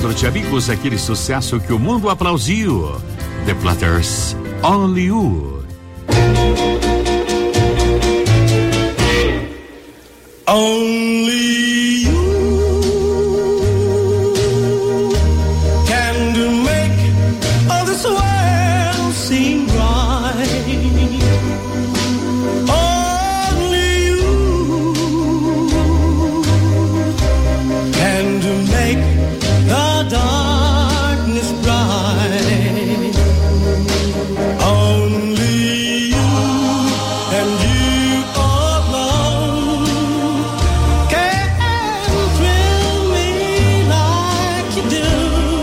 Encontro de Amigos, aquele sucesso que o mundo aplaudiu. The Platters, Only You. Only you can make all this world seem right. Only you can make the darkness bright. Only you and you alone can thrill me like you do,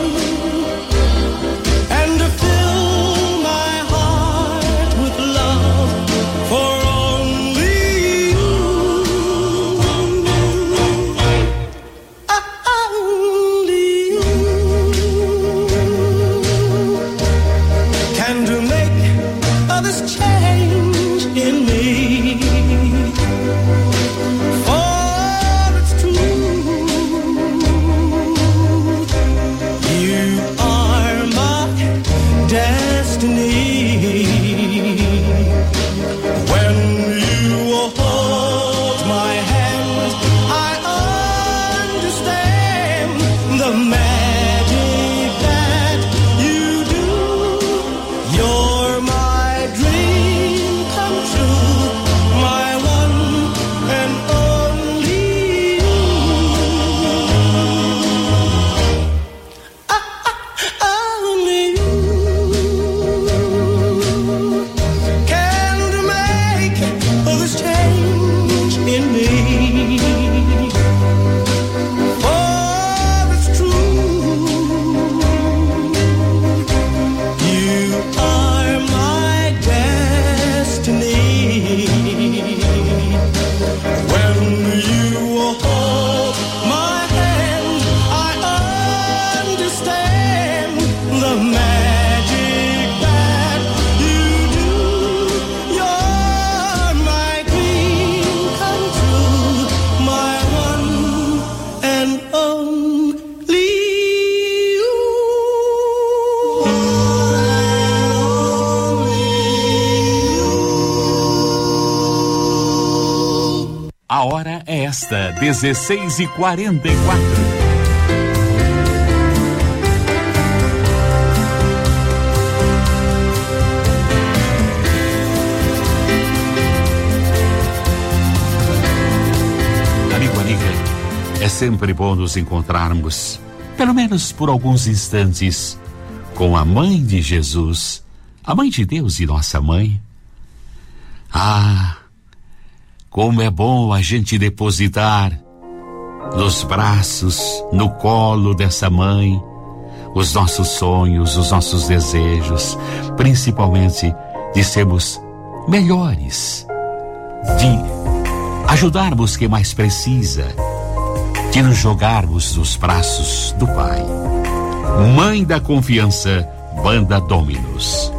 and to fill my heart with love for only you. Only you can make this change in me. For it's true, you are my destiny. When you hold my hand, I understand the magic that you do. You're my dream come true, my one and only you. Only you can make this change in me. For it's true, you are my destiny. When you hold my hand, I understand the magic that you do. You're my dream come true, my one and only you. A hora é esta, 16h44. Amigo, amiga, é sempre bom nos encontrarmos, pelo menos por alguns instantes, com a Mãe de Jesus, a Mãe de Deus e nossa Mãe. Ah, como é bom a gente depositar nos braços, no colo dessa mãe, os nossos sonhos, os nossos desejos, principalmente de sermos melhores, de ajudarmos quem mais precisa, de nos jogarmos nos braços do Pai. Mãe da Confiança, Banda Dominus.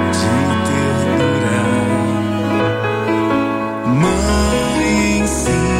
Mãe, sim.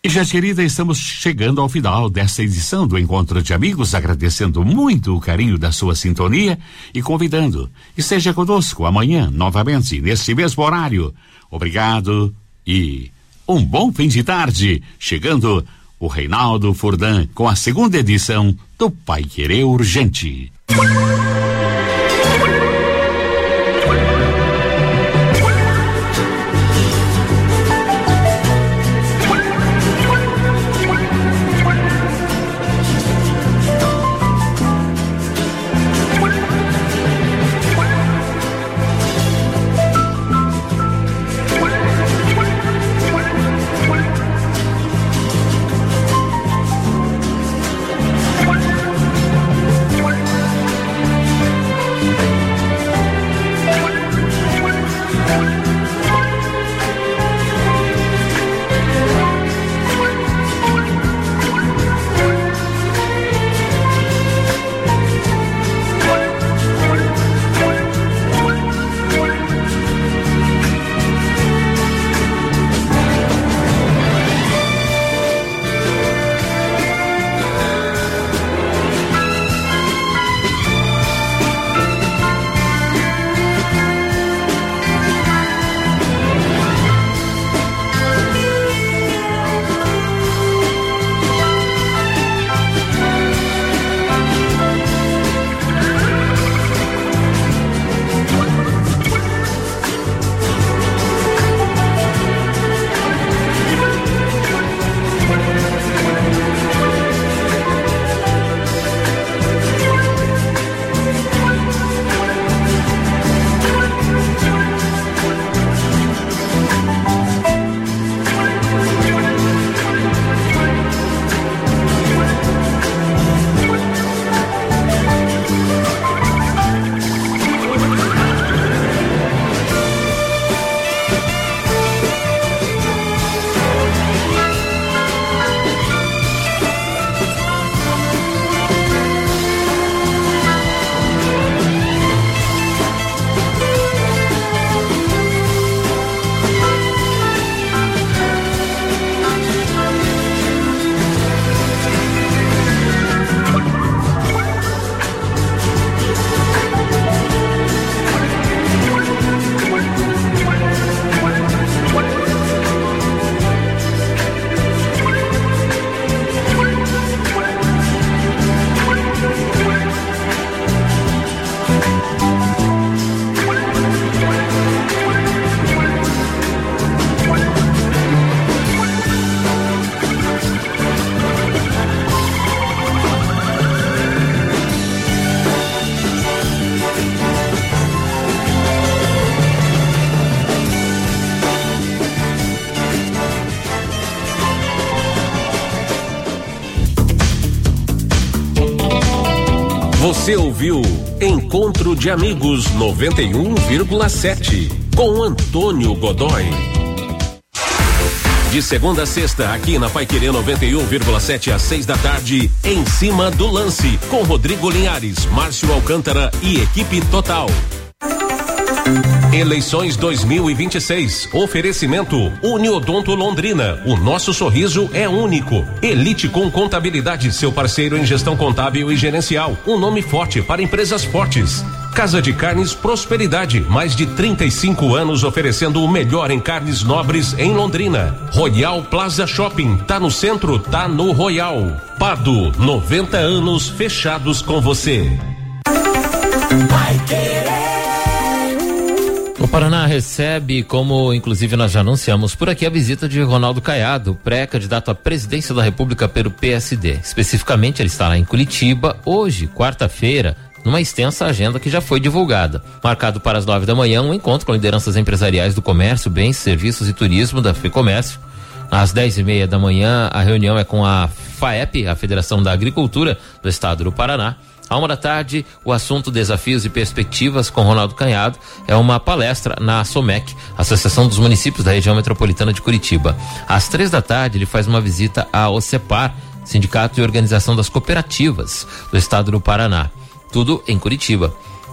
E já, querida, estamos chegando ao final desta edição do Encontro de Amigos, agradecendo muito o carinho da sua sintonia e convidando. Esteja conosco amanhã, novamente, neste mesmo horário. Obrigado e um bom fim de tarde. Chegando o Reinaldo Furlan com a segunda edição do Paiquerê Urgente. Você ouviu Encontro de Amigos 91,7 com Antônio Godoy. De segunda a sexta, aqui na Paiquerê 91,7 às 6 da tarde, Em Cima do Lance, com Rodrigo Linhares, Márcio Alcântara e equipe total. Eleições 2026. Oferecimento Uniodonto Londrina. O nosso sorriso é único. Elite com Contabilidade, seu parceiro em gestão contábil e gerencial. Um nome forte para empresas fortes. Casa de Carnes Prosperidade, mais de 35 anos oferecendo o melhor em carnes nobres em Londrina. Royal Plaza Shopping, tá no centro, tá no Royal. Pado, 90 anos fechados com você. O Paraná recebe, como inclusive nós já anunciamos por aqui, a visita de Ronaldo Caiado, pré-candidato à presidência da República pelo PSD. Especificamente, ele estará em Curitiba hoje, quarta-feira, numa extensa agenda que já foi divulgada. Marcado para as 9 da manhã, um encontro com lideranças empresariais do comércio, bens, serviços e turismo da FEComércio. Às 10:30 da manhã, a reunião é com a FAEP, a Federação da Agricultura do Estado do Paraná. À 1 da tarde, o assunto Desafios e Perspectivas com Ronaldo Caiado é uma palestra na SOMEC, Associação dos Municípios da Região Metropolitana de Curitiba. Às 3 da tarde, ele faz uma visita à OCEPAR, Sindicato e Organização das Cooperativas do Estado do Paraná. Tudo em Curitiba.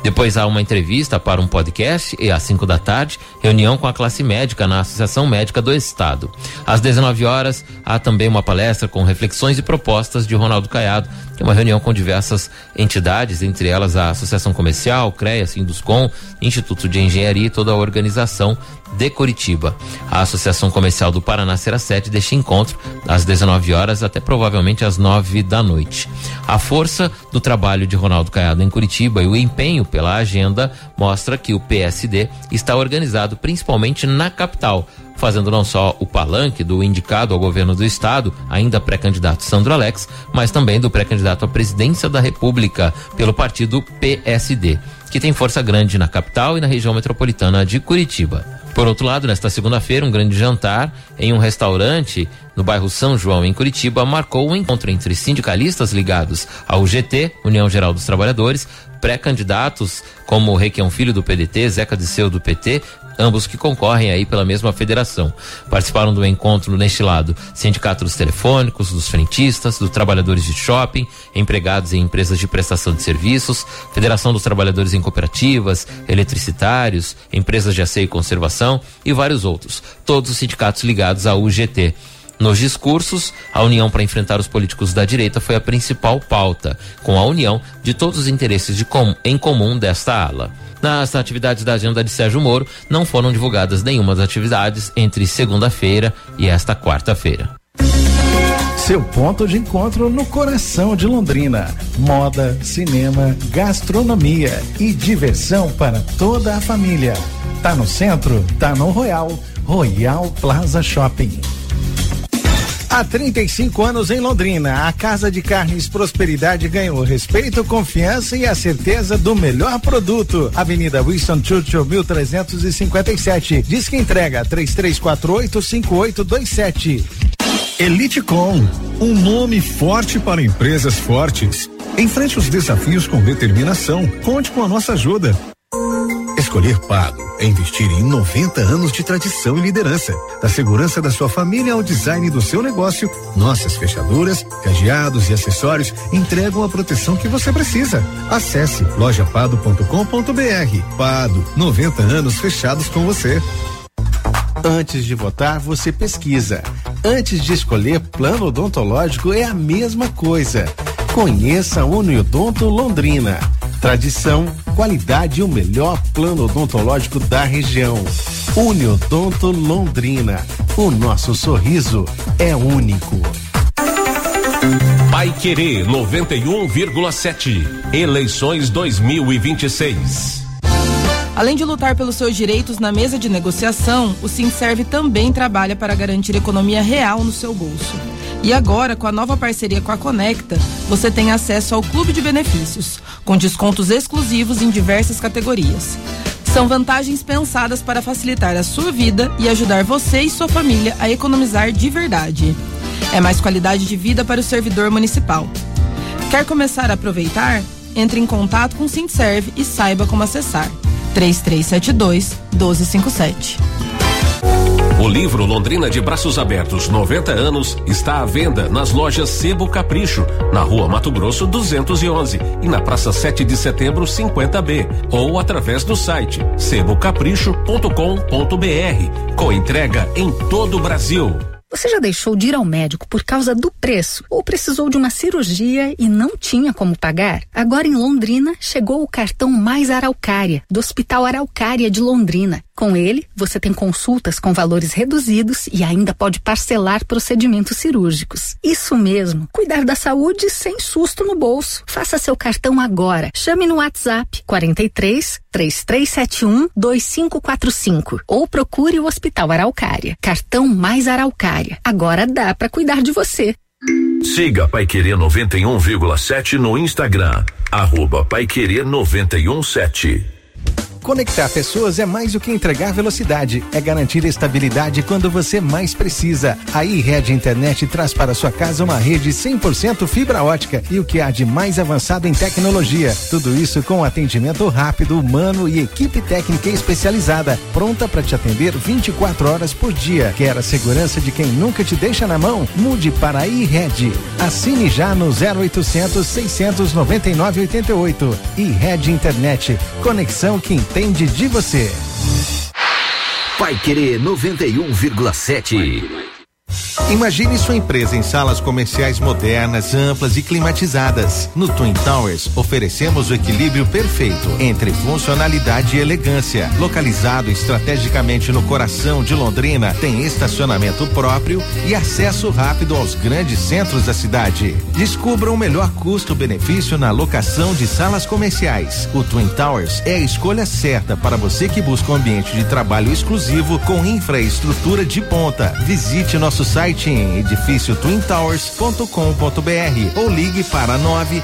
Depois há uma entrevista para um podcast e às 5 da tarde, reunião com a classe médica na Associação Médica do Estado. Às 19 horas, há também uma palestra com reflexões e propostas de Ronaldo Caiado, que é uma reunião com diversas entidades, entre elas a Associação Comercial, CREA, Sinduscom, Instituto de Engenharia e toda a organização de Curitiba. A Associação Comercial do Paraná será sede deste encontro às 19 horas até provavelmente às 9 da noite. A força do trabalho de Ronaldo Caiado em Curitiba e o empenho pela agenda mostra que o PSD está organizado principalmente na capital, fazendo não só o palanque do indicado ao governo do estado, ainda pré-candidato Sandro Alex, mas também do pré-candidato à presidência da República pelo partido PSD, que tem força grande na capital e na região metropolitana de Curitiba. Por outro lado, nesta segunda-feira, um grande jantar em um restaurante no bairro São João, em Curitiba, marcou um encontro entre sindicalistas ligados ao UGT, União Geral dos Trabalhadores, pré-candidatos como Requião Filho do PDT, Zeca Disseu do PT, ambos que concorrem aí pela mesma federação. Participaram do encontro neste lado sindicatos dos telefônicos, dos frentistas, dos trabalhadores de shopping, empregados em empresas de prestação de serviços, Federação dos Trabalhadores em cooperativas, eletricitários, empresas de asseio e conservação e vários outros, todos os sindicatos ligados à UGT. Nos discursos, a união para enfrentar os políticos da direita foi a principal pauta, com a união de todos os interesses em comum desta ala. Nas atividades da agenda de Sérgio Moro, não foram divulgadas nenhuma das atividades entre segunda-feira e esta quarta-feira. Seu ponto de encontro no coração de Londrina. Moda, cinema, gastronomia e diversão para toda a família. Tá no centro? Tá no Royal Plaza Shopping. Há 35 anos em Londrina, a Casa de Carnes Prosperidade ganhou respeito, confiança e a certeza do melhor produto. Avenida Winston Churchill, 1357. Diz que entrega 3348-5827. Eliticom, um nome forte para empresas fortes. Enfrente os desafios com determinação. Conte com a nossa ajuda. Escolher Pago é investir em 90 anos de tradição e liderança. Da segurança da sua família ao design do seu negócio, nossas fechaduras, cadeados e acessórios entregam a proteção que você precisa. Acesse lojapado.com.br. Pado, 90 anos fechados com você. Antes de votar, você pesquisa. Antes de escolher plano odontológico é a mesma coisa. Conheça a Uniodonto Londrina. Tradição, qualidade e o melhor plano odontológico da região. Uniodonto Londrina. O nosso sorriso é único. Paiquerê 91,7. Eleições 2026. Além de lutar pelos seus direitos na mesa de negociação, o Sindserv também trabalha para garantir economia real no seu bolso. E agora, com a nova parceria com a Conecta, você tem acesso ao Clube de Benefícios, com descontos exclusivos em diversas categorias. São vantagens pensadas para facilitar a sua vida e ajudar você e sua família a economizar de verdade. É mais qualidade de vida para o servidor municipal. Quer começar a aproveitar? Entre em contato com o Sindserv e saiba como acessar. 3372-1257. O livro Londrina de Braços Abertos 90 anos está à venda nas lojas Sebo Capricho, na Rua Mato Grosso 211 e na Praça 7 de Setembro 50B, ou através do site sebocapricho.com.br, com entrega em todo o Brasil. Você já deixou de ir ao médico por causa do preço ou precisou de uma cirurgia e não tinha como pagar? Agora em Londrina chegou o cartão Mais Araucária, do Hospital Araucária de Londrina. Com ele, você tem consultas com valores reduzidos e ainda pode parcelar procedimentos cirúrgicos. Isso mesmo, cuidar da saúde sem susto no bolso. Faça seu cartão agora. Chame no WhatsApp 43-3371-2545 ou procure o Hospital Araucária. Cartão Mais Araucária. Agora dá para cuidar de você. Siga Paiquerê 91,7 no Instagram. @Paiquerê 917. Conectar pessoas é mais do que entregar velocidade, é garantir estabilidade quando você mais precisa. A iRede Internet traz para sua casa uma rede 100% fibra ótica e o que há de mais avançado em tecnologia. Tudo isso com atendimento rápido, humano e equipe técnica especializada, pronta para te atender 24 horas por dia. Quer a segurança de quem nunca te deixa na mão? Mude para a iRede. Assine já no 0800 699 88. iRede Internet. Conexão que entende de você. Paiquerê 91,7. Imagine sua empresa em salas comerciais modernas, amplas e climatizadas. No Twin Towers, oferecemos o equilíbrio perfeito entre funcionalidade e elegância. Localizado estrategicamente no coração de Londrina, tem estacionamento próprio e acesso rápido aos grandes centros da cidade. Descubra o melhor custo-benefício na locação de salas comerciais. O Twin Towers é a escolha certa para você que busca um ambiente de trabalho exclusivo com infraestrutura de ponta. Visite nosso site em edifíciotwintowers.com.br ou ligue para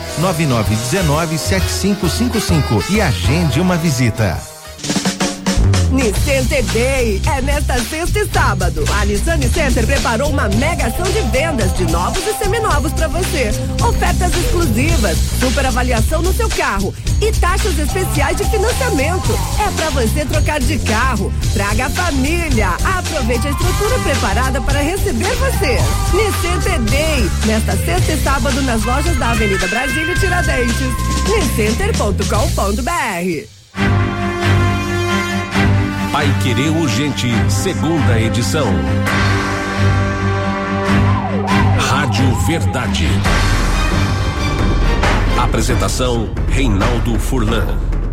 999197555 e agende uma visita. Nissan Day é nesta sexta e sábado. A Nissan Center preparou uma mega ação de vendas de novos e seminovos para você. Ofertas exclusivas, super avaliação no seu carro e taxas especiais de financiamento. É para você trocar de carro. Traga a família. Aproveite a estrutura preparada para receber você. Nissan Day, nesta sexta e sábado nas lojas da Avenida Brasília e Tiradentes. niscenter.com.br. Paiquerê Urgente, segunda edição. Rádio Verdade. Apresentação: Reinaldo Furlan.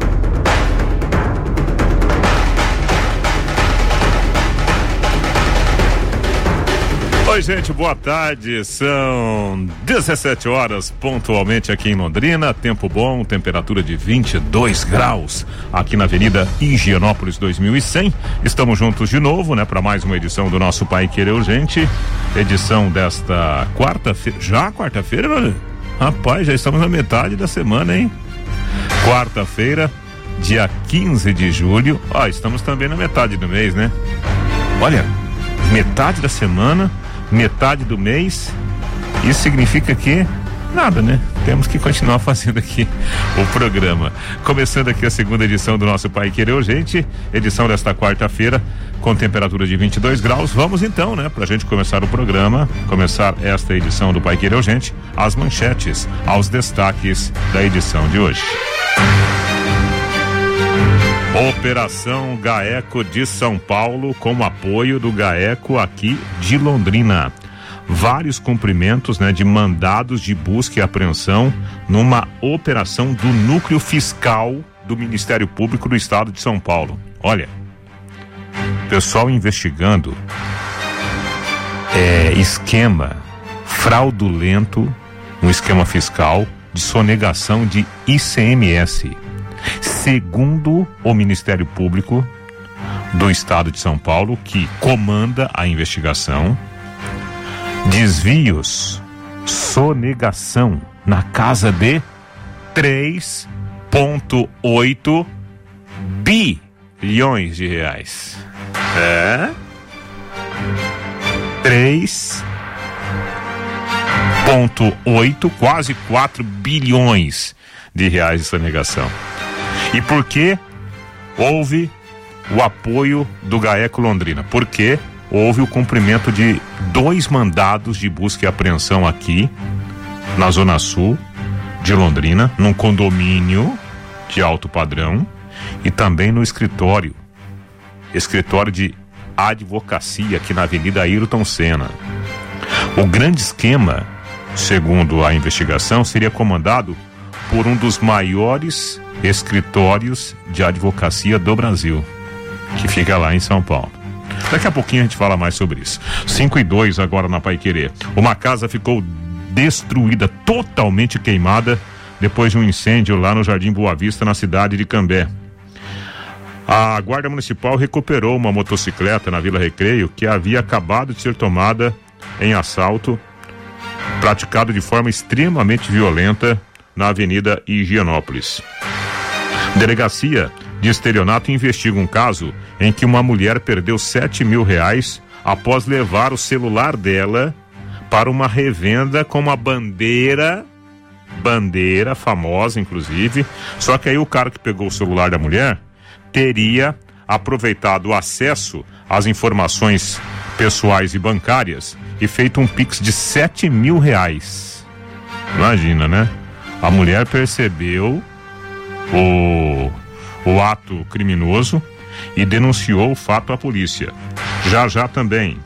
Oi, gente, boa tarde. São 17 horas pontualmente aqui em Londrina. Tempo bom, temperatura de 22 graus aqui na Avenida Higienópolis 2100. Estamos juntos de novo, né, para mais uma edição do nosso Paiquerê Urgente. Edição desta quarta-feira. Já quarta-feira, velho? Rapaz, já estamos na metade da semana, hein? Quarta-feira, dia 15 de julho. Ó, estamos também na metade do mês, né? Olha, metade da semana, metade do mês. Isso significa que nada, né? Temos que continuar fazendo aqui o programa. Começando aqui a segunda edição do nosso Paiquerê Urgente, edição desta quarta-feira, com temperatura de 22 graus. Vamos então, né, pra gente começar o programa, começar esta edição do Paiquerê Urgente, as manchetes, aos destaques da edição de hoje. Operação GAECO de São Paulo, com apoio do GAECO aqui de Londrina. Vários cumprimentos, né, de mandados de busca e apreensão numa operação do Núcleo Fiscal do Ministério Público do Estado de São Paulo. Olha, pessoal investigando esquema fraudulento, um esquema fiscal de sonegação de ICMS. Segundo o Ministério Público do Estado de São Paulo, que comanda a investigação, desvios, sonegação na casa de 3,8 bilhões de reais. 3,8, quase 4 bilhões de reais de sonegação. E por que houve o apoio do GAECO Londrina? Porque houve o cumprimento de 2 mandados de busca e apreensão aqui na Zona Sul de Londrina, num condomínio de alto padrão e também no escritório de advocacia aqui na Avenida Ayrton Senna. O grande esquema, segundo a investigação, seria comandado por um dos maiores escritórios de advocacia do Brasil, que fica lá em São Paulo. Daqui a pouquinho a gente fala mais sobre isso. 5:02 agora na Paiquerê. Uma casa ficou destruída, totalmente queimada, depois de um incêndio lá no Jardim Boa Vista, na cidade de Cambé. A Guarda Municipal recuperou uma motocicleta na Vila Recreio que havia acabado de ser tomada em assalto, praticado de forma extremamente violenta na Avenida Higienópolis. Delegacia de Estelionato investiga um caso em que uma mulher perdeu R$7.000 após levar o celular dela para uma revenda com uma bandeira famosa, inclusive. Só que aí o cara que pegou o celular da mulher teria aproveitado o acesso às informações pessoais e bancárias e feito um Pix de R$7.000. Imagina, né? A mulher percebeu o ato criminoso e denunciou o fato à polícia. Já também,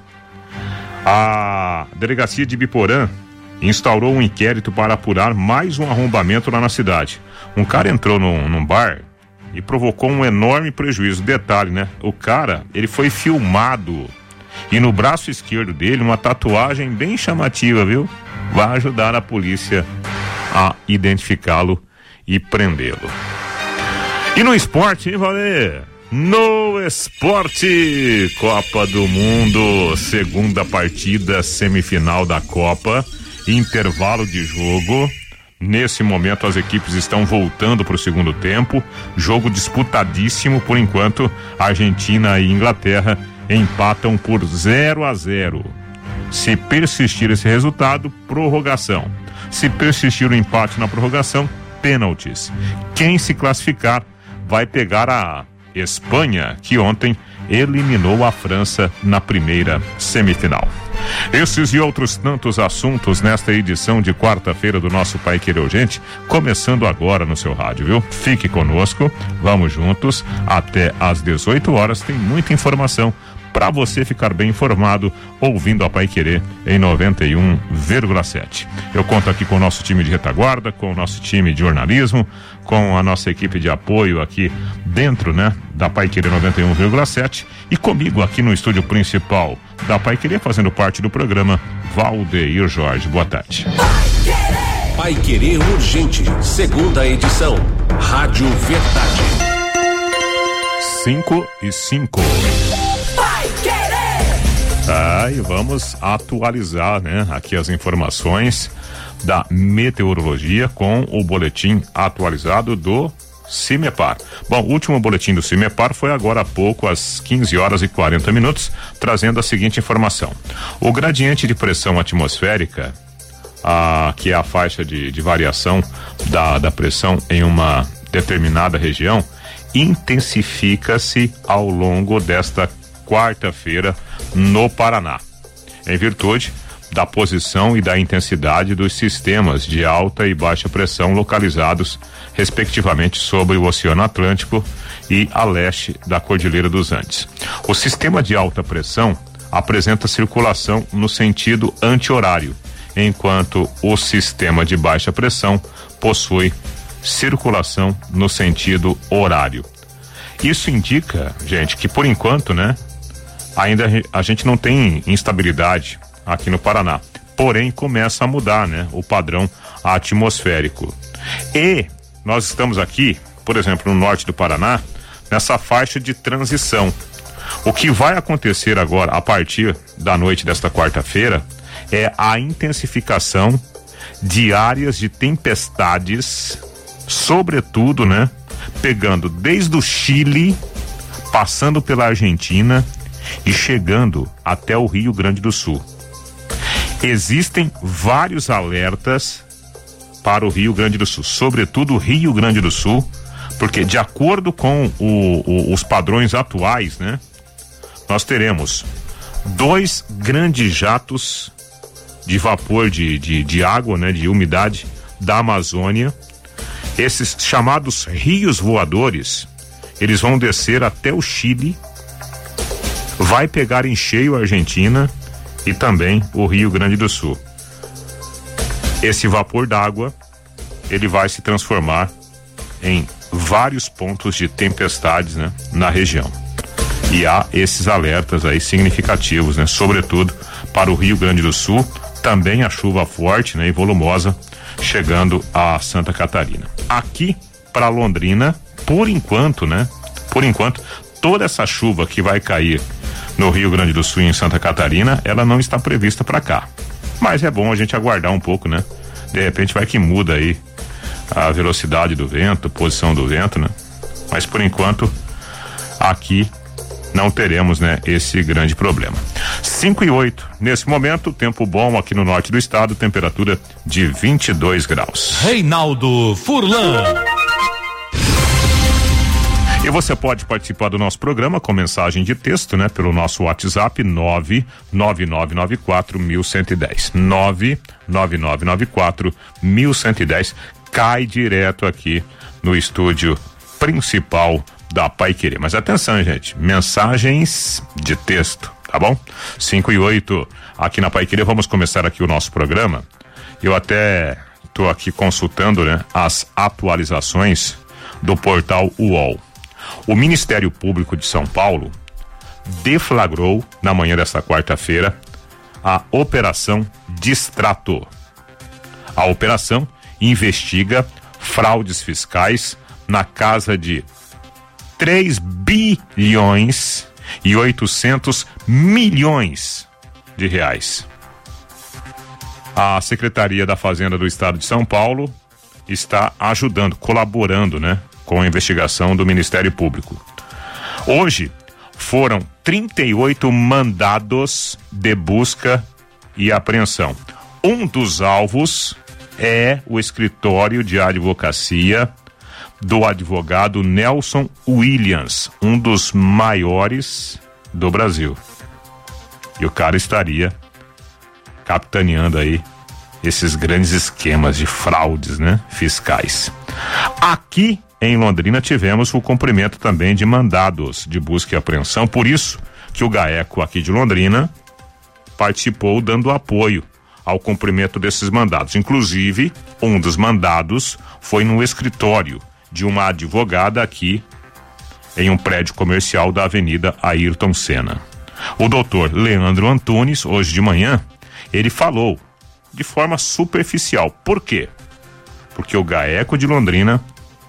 a delegacia de Biporã instaurou um inquérito para apurar mais um arrombamento lá na cidade. Um cara entrou num bar e provocou um enorme prejuízo. Detalhe, né? O cara, ele foi filmado e no braço esquerdo dele uma tatuagem bem chamativa, viu? Vai ajudar a polícia a identificá-lo e prendê-lo. E no esporte, hein, Valê? No esporte, Copa do Mundo, segunda partida, semifinal da Copa, intervalo de jogo. Nesse momento as equipes estão voltando para o segundo tempo, jogo disputadíssimo. Por enquanto, Argentina e Inglaterra empatam por 0-0. Se persistir esse resultado, prorrogação. Se persistir o empate na prorrogação, pênaltis. Quem se classificar vai pegar a Espanha, que ontem eliminou a França na primeira semifinal. Esses e outros tantos assuntos nesta edição de quarta-feira do nosso Pai Querer Urgente, começando agora no seu rádio, viu? Fique conosco, vamos juntos até às 18 horas, tem muita informação para você ficar bem informado ouvindo a Pai Querer em 91,7. Eu conto aqui com o nosso time de retaguarda, com o nosso time de jornalismo, com a nossa equipe de apoio aqui dentro, né, da Pai Querer 91,7 e comigo aqui no estúdio principal da Pai Querer, fazendo parte do programa, Valdeir Jorge. Boa tarde. Pai Querer Urgente, segunda edição. Rádio Verdade. 5:05. E vamos atualizar, né, aqui as informações da meteorologia com o boletim atualizado do CIMEPAR. Bom, o último boletim do CIMEPAR foi agora há pouco, às 15h40, trazendo a seguinte informação: o gradiente de pressão atmosférica, que é a faixa de variação da pressão em uma determinada região, intensifica-se ao longo desta quarta-feira no Paraná, em virtude da posição e da intensidade dos sistemas de alta e baixa pressão localizados, respectivamente, sobre o Oceano Atlântico e a leste da Cordilheira dos Andes. O sistema de alta pressão apresenta circulação no sentido anti-horário, enquanto o sistema de baixa pressão possui circulação no sentido horário. Isso indica, gente, que por enquanto, né, ainda a gente não tem instabilidade aqui no Paraná, porém começa a mudar, né, o padrão atmosférico. E nós estamos aqui, por exemplo, no norte do Paraná, nessa faixa de transição. O que vai acontecer agora, a partir da noite desta quarta-feira, é a intensificação de áreas de tempestades, sobretudo, né, pegando desde o Chile, passando pela Argentina e chegando até o Rio Grande do Sul. Existem vários alertas para o Rio Grande do Sul, sobretudo o Rio Grande do Sul, porque de acordo com os padrões atuais, né, nós teremos 2 grandes jatos de vapor de água, né, de umidade da Amazônia. Esses chamados rios voadores, eles vão descer até o Chile, vai pegar em cheio a Argentina e também o Rio Grande do Sul. Esse vapor d'água, ele vai se transformar em vários pontos de tempestades, né, na região. E há esses alertas aí significativos, né, sobretudo para o Rio Grande do Sul, também a chuva forte, né, e volumosa chegando a Santa Catarina. Aqui para Londrina, por enquanto, né, toda essa chuva que vai cair no Rio Grande do Sul e em Santa Catarina, ela não está prevista para cá. Mas é bom a gente aguardar um pouco, né? De repente vai que muda aí a velocidade do vento, posição do vento, né? Mas por enquanto, aqui não teremos, né, esse grande problema. 5:08. Nesse momento, tempo bom aqui no norte do estado, temperatura de 22 graus. Reinaldo Furlan. E você pode participar do nosso programa com mensagem de texto, né? Pelo nosso WhatsApp 99994-1110. 99994-1110. Cai direto aqui no estúdio principal da Paiquerê. Mas atenção, gente, mensagens de texto, tá bom? 5:08 aqui na Paiquerê. Vamos começar aqui o nosso programa. Eu até tô aqui consultando, né, as atualizações do portal UOL. O Ministério Público de São Paulo deflagrou na manhã desta quarta-feira a Operação Distrato. A operação investiga fraudes fiscais na casa de 3,8 bilhões de reais. A Secretaria da Fazenda do Estado de São Paulo está ajudando, colaborando, né, com a investigação do Ministério Público. Hoje foram 38 mandados de busca e apreensão. Um dos alvos é o escritório de advocacia do advogado Nelson Williams, um dos maiores do Brasil. E o cara estaria capitaneando aí esses grandes esquemas de fraudes, né, fiscais. Aqui em Londrina tivemos o cumprimento também de mandados de busca e apreensão, por isso que o GAECO aqui de Londrina participou dando apoio ao cumprimento desses mandados. Inclusive, um dos mandados foi no escritório de uma advogada aqui em um prédio comercial da Avenida Ayrton Senna. O doutor Leandro Antunes, hoje de manhã, ele falou de forma superficial. Por quê? Porque o GAECO de Londrina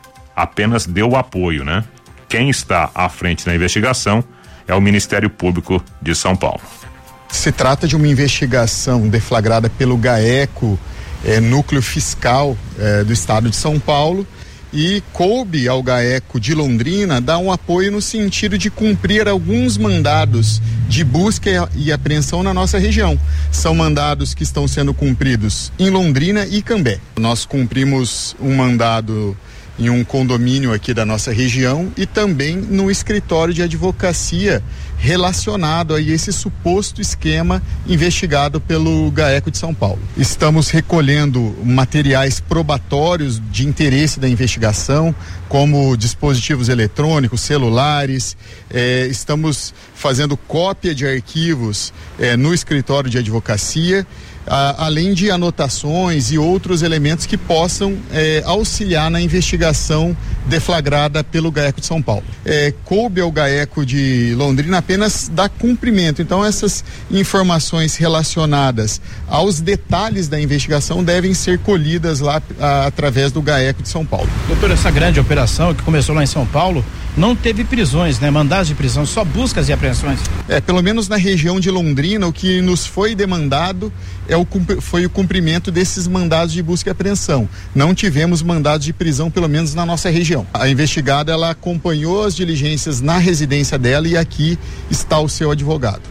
apenas deu apoio, né? Quem está à frente da investigação é o Ministério Público de São Paulo. Se trata de uma investigação deflagrada pelo GAECO, Núcleo Fiscal do Estado de São Paulo, e coube ao GAECO de Londrina dar um apoio no sentido de cumprir alguns mandados de busca e apreensão na nossa região. São mandados que estão sendo cumpridos em Londrina e Cambé. Nós cumprimos um mandado em um condomínio aqui da nossa região e também no escritório de advocacia relacionado a esse suposto esquema investigado pelo GAECO de São Paulo. Estamos recolhendo materiais probatórios de interesse da investigação, como dispositivos eletrônicos, celulares, estamos fazendo cópia de arquivos no escritório de advocacia, além de anotações e outros elementos que possam auxiliar na investigação deflagrada pelo GAECO de São Paulo. Coube ao GAECO de Londrina apenas dar cumprimento. Então, essas informações relacionadas aos detalhes da investigação devem ser colhidas lá através do GAECO de São Paulo. Doutor, essa grande operação que começou lá em São Paulo não teve prisões, né? Mandados de prisão, só buscas e apreensões. Pelo menos na região de Londrina, o que nos foi demandado foi o cumprimento desses mandados de busca e apreensão. Não tivemos mandados de prisão, pelo menos na nossa região. A investigada, ela acompanhou as diligências na residência dela e aqui está o seu advogado.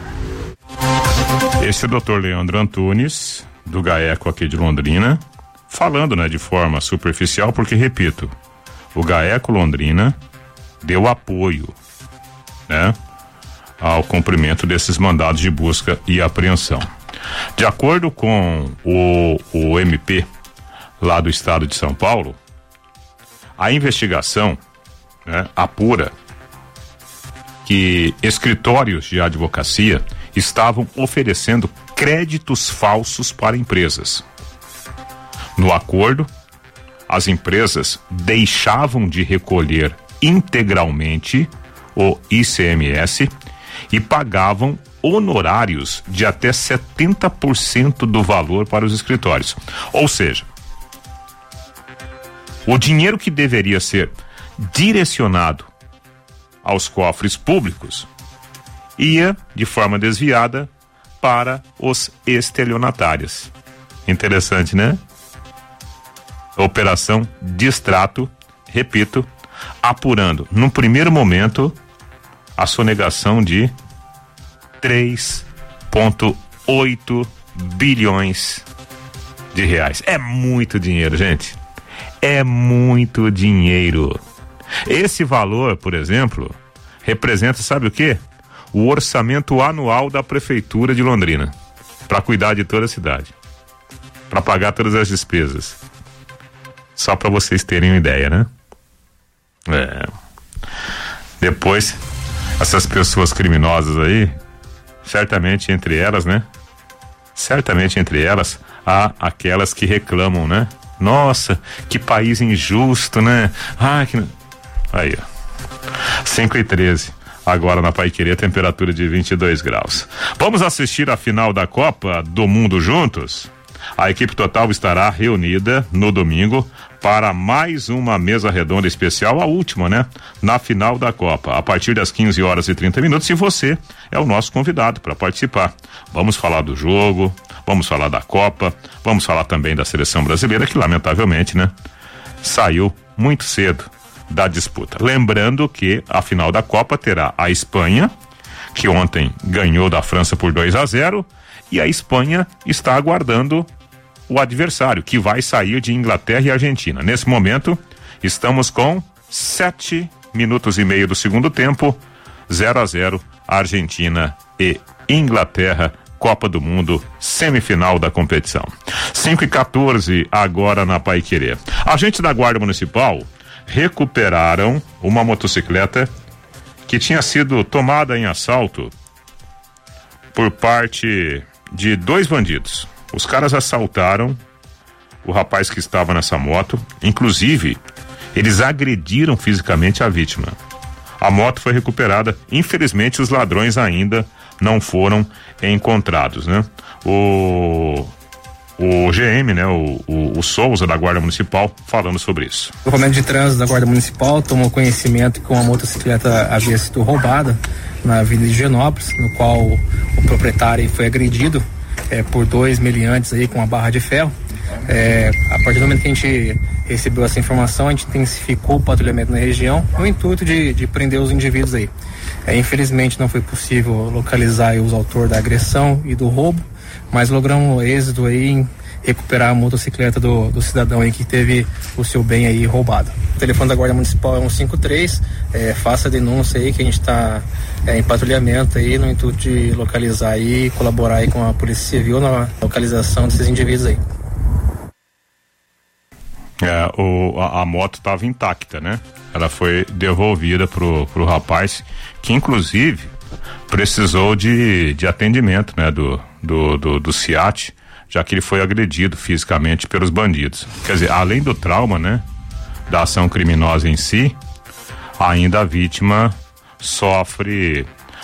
Esse é o doutor Leandro Antunes, do GAECO aqui de Londrina, falando, né, de forma superficial, porque, repito, o GAECO Londrina deu apoio, né, ao cumprimento desses mandados de busca e apreensão. De acordo com o MP lá do estado de São Paulo, a investigação, né, apura que escritórios de advocacia estavam oferecendo créditos falsos para empresas. No acordo, as empresas deixavam de recolher integralmente o ICMS e pagavam honorários de até 70% do valor para os escritórios. Ou seja, o dinheiro que deveria ser direcionado aos cofres públicos ia de forma desviada para os estelionatários. Interessante, né? Operação Distrato, repito, apurando, no primeiro momento, a sonegação de 3,8 bilhões de reais. É muito dinheiro, gente. É muito dinheiro. Esse valor, por exemplo, representa, sabe o quê? O orçamento anual da Prefeitura de Londrina, para cuidar de toda a cidade, para pagar todas as despesas. Só para vocês terem uma ideia, né? Depois, essas pessoas criminosas aí, certamente entre elas, né? Certamente entre elas há aquelas que reclamam, né? Nossa, que país injusto, né? Aí, ó. 5h13. Agora na Paiquerê, temperatura de 22 graus. Vamos assistir a final da Copa do Mundo juntos? A equipe total estará reunida no domingo para mais uma mesa redonda especial, a última, né? Na final da Copa, a partir das 15h30, e você é o nosso convidado para participar. Vamos falar do jogo, vamos falar da Copa, vamos falar também da seleção brasileira, que lamentavelmente, né? Saiu muito cedo da disputa. Lembrando que a final da Copa terá a Espanha, que ontem ganhou da França por 2-0, e a Espanha está aguardando o adversário, que vai sair de Inglaterra e Argentina. Nesse momento, estamos com 7 minutos e meio do segundo tempo, 0-0, Argentina e Inglaterra, Copa do Mundo, semifinal da competição. 5h14 agora na Paiquerê. Agentes da Guarda Municipal recuperaram uma motocicleta que tinha sido tomada em assalto por parte de 2 bandidos. Os caras assaltaram o rapaz que estava nessa moto, inclusive eles agrediram fisicamente a vítima. A moto foi recuperada, infelizmente os ladrões ainda não foram encontrados, né? O GM, né? O Souza da Guarda Municipal falando sobre isso. O Comando de Trânsito da Guarda Municipal tomou conhecimento que uma motocicleta havia sido roubada na Avenida de Genópolis, no qual o proprietário foi agredido por 2 meliantes aí com uma barra de ferro. A partir do momento que a gente recebeu essa informação, a gente intensificou o patrulhamento na região no intuito de prender os indivíduos aí. Infelizmente não foi possível localizar os autores da agressão e do roubo, mas logramos êxito aí em recuperar a motocicleta do cidadão aí que teve o seu bem aí roubado. O telefone da Guarda Municipal é 153, faça a denúncia aí que a gente está em patrulhamento aí no intuito de localizar e colaborar aí com a Polícia Civil na localização desses indivíduos aí. A moto estava intacta, né? Ela foi devolvida pro rapaz, que inclusive precisou de atendimento, né? Do CIAT, já que ele foi agredido fisicamente pelos bandidos. Quer dizer, além do trauma, né? Da ação criminosa em si, ainda a vítima sofre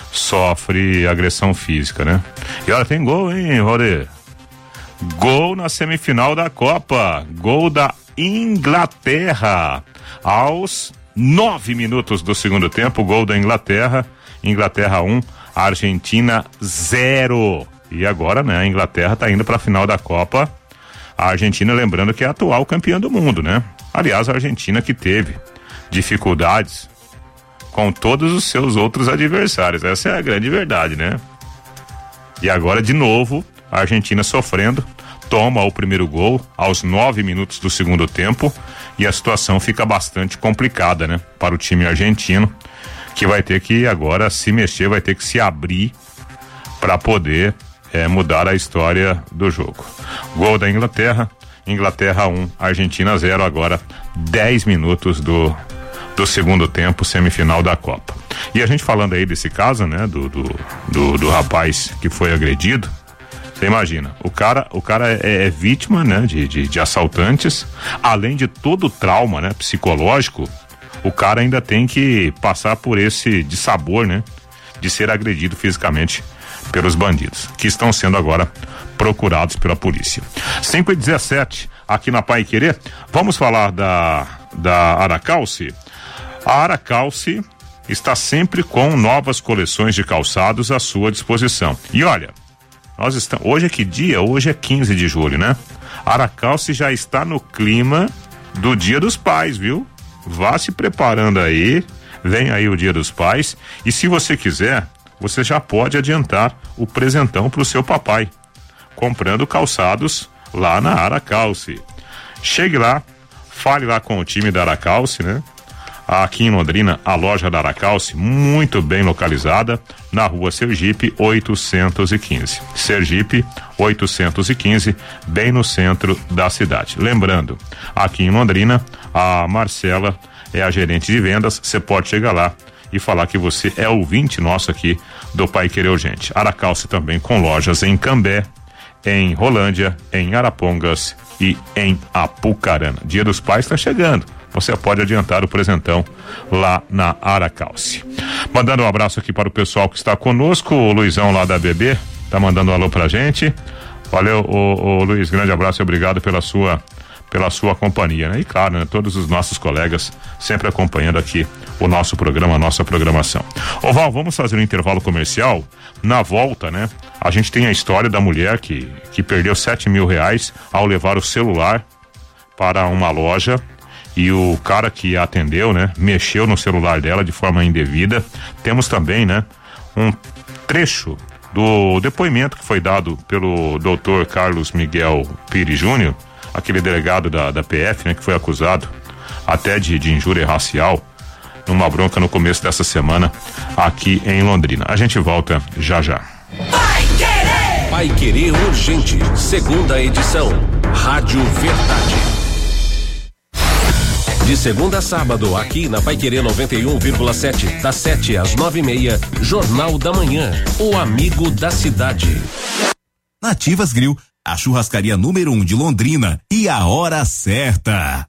agressão física, né? E olha, tem gol, hein, Rodê? Gol na semifinal da Copa, gol da Inglaterra, aos 9 minutos do segundo tempo, gol da Inglaterra 1, Argentina 0. E agora, né, a Inglaterra tá indo para a final da Copa. A Argentina, lembrando que é a atual campeã do mundo, né? Aliás, a Argentina que teve dificuldades com todos os seus outros adversários. Essa é a grande verdade, né? E agora, de novo, a Argentina sofrendo, toma o primeiro gol aos 9 minutos do segundo tempo e a situação fica bastante complicada, né? Para o time argentino, que vai ter que agora se mexer, vai ter que se abrir para poder mudar a história do jogo. Gol da Inglaterra 1, Argentina 0, agora 10 minutos do segundo tempo, semifinal da Copa. E a gente falando aí desse caso, né? Do rapaz que foi agredido. Você imagina, o cara é vítima, né, de assaltantes, além de todo o trauma, né, psicológico, o cara ainda tem que passar por esse dissabor, né, de ser agredido fisicamente pelos bandidos, que estão sendo agora procurados pela polícia. 5h17, aqui na Paiquerê, vamos falar da Aracalce. A Aracalce está sempre com novas coleções de calçados à sua disposição. E olha, nós estamos, hoje é que dia? Hoje é 15 de julho, né? Aracalce já está no clima do Dia dos Pais, viu? vá se preparando aí, vem aí o Dia dos Pais, e se você quiser, você já pode adiantar o presentão pro seu papai, comprando calçados lá na Aracalce. Chegue lá, fale lá com o time da Aracalce, né? Aqui em Londrina, a loja da Aracalce, muito bem localizada, na rua Sergipe 815. Sergipe 815, bem no centro da cidade. Lembrando, aqui em Londrina, a Marcela é a gerente de vendas, você pode chegar lá e falar que você é ouvinte nosso aqui do Pai Querer Urgente. Aracalce também com lojas em Cambé, em Rolândia, em Arapongas e em Apucarana. Dia dos Pais está chegando. Você pode adiantar o presentão lá na Aracalce. Mandando um abraço aqui para o pessoal que está conosco, o Luizão lá da BB, tá mandando um alô pra gente. Valeu, o Luiz, grande abraço e obrigado pela sua companhia, né? E claro, né, todos os nossos colegas sempre acompanhando aqui o nosso programa, a nossa programação. Ô Val, vamos fazer um intervalo comercial. Na volta, né, a gente tem a história da mulher que perdeu R$7.000 ao levar o celular para uma loja e o cara que a atendeu, né, mexeu no celular dela de forma indevida. Temos também, né, um trecho do depoimento que foi dado pelo Dr. Carlos Miguel Pires Júnior, aquele delegado da PF, né, que foi acusado até de injúria racial numa bronca no começo dessa semana aqui em Londrina. A gente volta já já. Pai Querer Urgente, segunda edição. Rádio Verdade. De segunda a sábado, aqui na Pai Querer 91,7, das 7 às 9:30, Jornal da Manhã, o amigo da cidade. Nativas Grill, a churrascaria número 1 de Londrina, e a hora certa.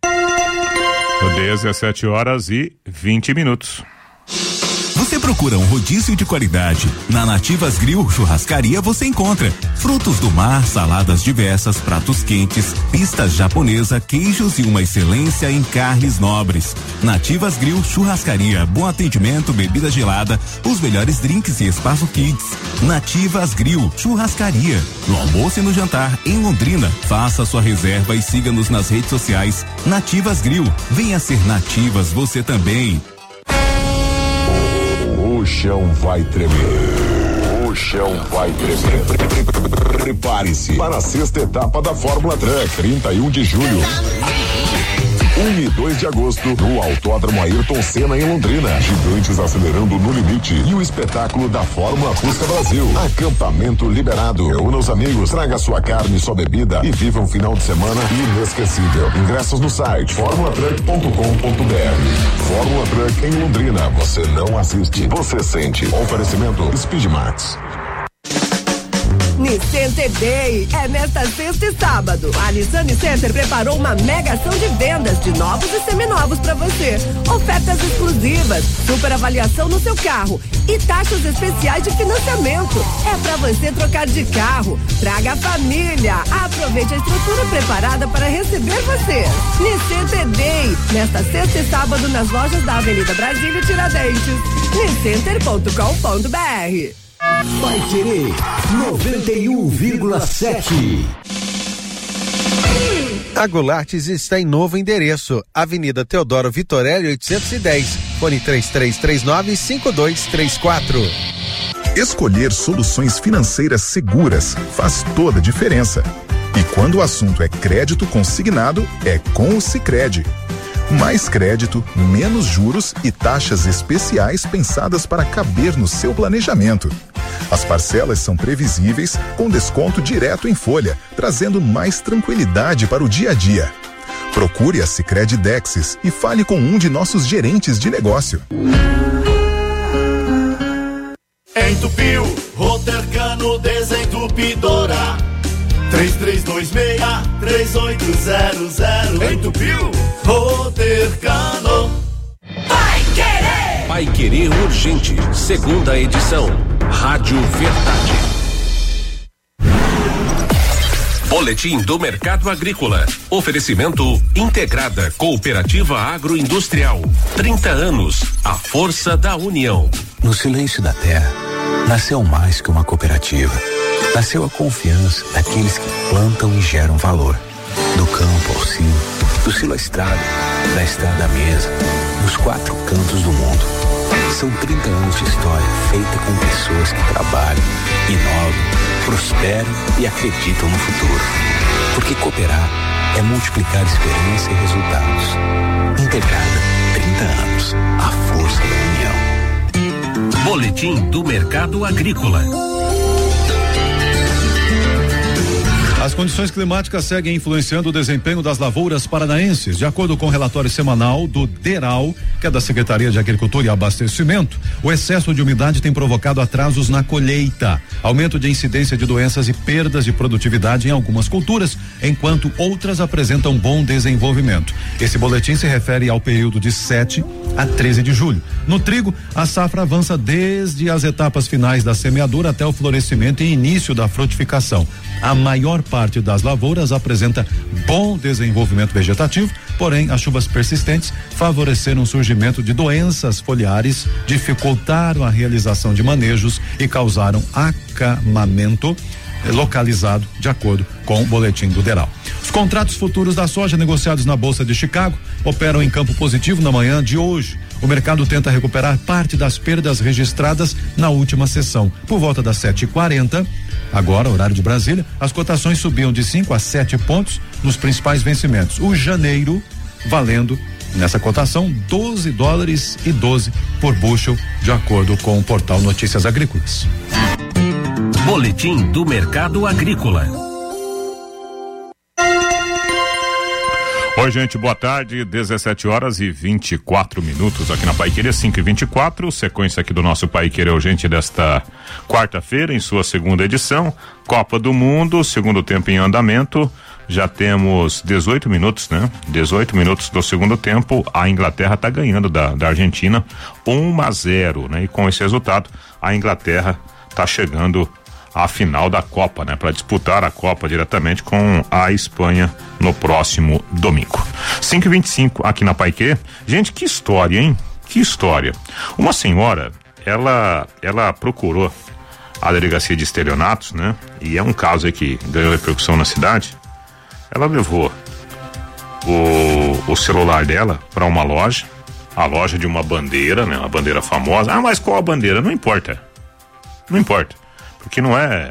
17h20. Você procura um rodízio de qualidade? Na Nativas Grill Churrascaria você encontra frutos do mar, saladas diversas, pratos quentes, pistas japonesa, queijos e uma excelência em carnes nobres. Nativas Grill Churrascaria, bom atendimento, bebida gelada, os melhores drinks e espaço kids. Nativas Grill Churrascaria, no almoço e no jantar em Londrina. Faça sua reserva e siga-nos nas redes sociais. Nativas Grill, venha ser Nativas você também. O chão vai tremer. O chão vai tremer. Prepare-se para a sexta etapa da Fórmula Truck, 31 de julho. 1 e 2 de agosto, no Autódromo Ayrton Senna, em Londrina. Gigantes acelerando no limite. E o espetáculo da Fórmula Fusca Brasil. Acampamento liberado. Reúna os amigos, traga sua carne e sua bebida e viva um final de semana inesquecível. Ingressos no site formulatruck.com.br. Fórmula Truck em Londrina. Você não assiste, você sente. Oferecimento Speedmax. Nissan Day é nesta sexta e sábado. A Nissan Center preparou uma mega ação de vendas de novos e seminovos para você. Ofertas exclusivas, super avaliação no seu carro e taxas especiais de financiamento. É para você trocar de carro. Traga a família. Aproveite a estrutura preparada para receber você. Nissan Day, nesta sexta e sábado nas lojas da Avenida Brasília e Tiradentes. niscenter.com.br. Vai Querer 91,7. A Goulartes está em novo endereço, Avenida Teodoro Vitorelli 810, fone 3339-5234. Escolher soluções financeiras seguras faz toda a diferença. E quando o assunto é crédito consignado, é com o Sicredi. Mais crédito, menos juros e taxas especiais pensadas para caber no seu planejamento. As parcelas são previsíveis, com desconto direto em folha, trazendo mais tranquilidade para o dia a dia. Procure a Sicredi Dexis e fale com um de nossos gerentes de negócio. Entupiu, Rotercano Desentupidora. 3326-3800. Entupiu, Rotercano. Vai Querer! Pai Querer Urgente, segunda edição. Rádio Verdade. Boletim do Mercado Agrícola. Oferecimento Integrada Cooperativa Agroindustrial. 30 anos. A força da união. No silêncio da terra, nasceu mais que uma cooperativa. Nasceu a confiança daqueles que plantam e geram valor. Do campo ao silo, do silo à estrada, da estrada à mesa, nos 4 cantos do mundo. São 30 anos de história feita com pessoas que trabalham, inovam, prosperam e acreditam no futuro. Porque cooperar é multiplicar esperança e resultados. Integrada, 30 anos, a força da união. Boletim do Mercado Agrícola. As condições climáticas seguem influenciando o desempenho das lavouras paranaenses. De acordo com o relatório semanal do DERAL, que é da Secretaria de Agricultura e Abastecimento, o excesso de umidade tem provocado atrasos na colheita, aumento de incidência de doenças e perdas de produtividade em algumas culturas, enquanto outras apresentam bom desenvolvimento. Esse boletim se refere ao período de 7 a 13 de julho. No trigo, a safra avança desde as etapas finais da semeadura até o florescimento e início da frutificação. A maior parte das lavouras apresenta bom desenvolvimento vegetativo, porém as chuvas persistentes favoreceram o surgimento de doenças foliares, dificultaram a realização de manejos e causaram acamamento localizado, de acordo com o boletim do DERAL. Os contratos futuros da soja negociados na Bolsa de Chicago operam em campo positivo na manhã de hoje. O mercado tenta recuperar parte das perdas registradas na última sessão. Por volta das 7h40, agora, horário de Brasília, as cotações subiam de 5 a 7 pontos nos principais vencimentos. O janeiro valendo nessa cotação $12,12 por bushel, de acordo com o portal Notícias Agrícolas. Boletim do Mercado Agrícola. Oi, gente, boa tarde, 17h24 aqui na Paiquerê, 5h24, sequência aqui do nosso Paiquerê Urgente desta quarta-feira, em sua segunda edição, Copa do Mundo, segundo tempo em andamento, já temos 18 minutos, né? 18 minutos do segundo tempo, a Inglaterra está ganhando da Argentina 1-0, né? E com esse resultado, a Inglaterra está chegando a final da Copa, né? Para disputar a Copa diretamente com a Espanha no próximo domingo. 5h25 aqui na Paiquê. Gente, que história, hein? Que história. Uma senhora, ela procurou a delegacia de estelionatos, né? E é um caso aí que ganhou repercussão na cidade. Ela levou o celular dela para uma loja, a loja de uma bandeira, né? Uma bandeira famosa. Ah, mas qual a bandeira? Não importa. Não importa. Porque não é